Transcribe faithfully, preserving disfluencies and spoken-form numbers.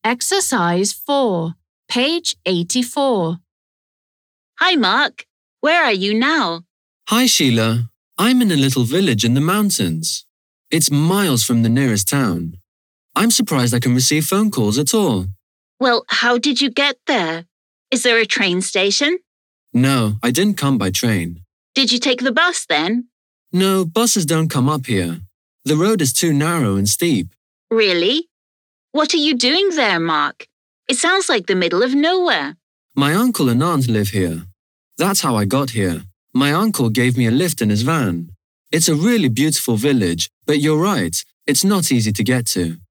Exercise four, page eighty-four. Hi, Mark. Where are you now? Hi, Sheila. I'm in a little village in the mountains. It's miles from the nearest town. I'm surprised I can receive phone calls at all. Well, how did you get there? Is there a train station? No, I didn't come by train. Did you take the bus then? No, buses don't come up here. The road is too narrow and steep. Really? What are you doing there, Mark? It sounds like the middle of nowhere. My uncle and aunt live here. That's how I got here. My uncle gave me a lift in his van. It's a really beautiful village, but you're right, it's not easy to get to.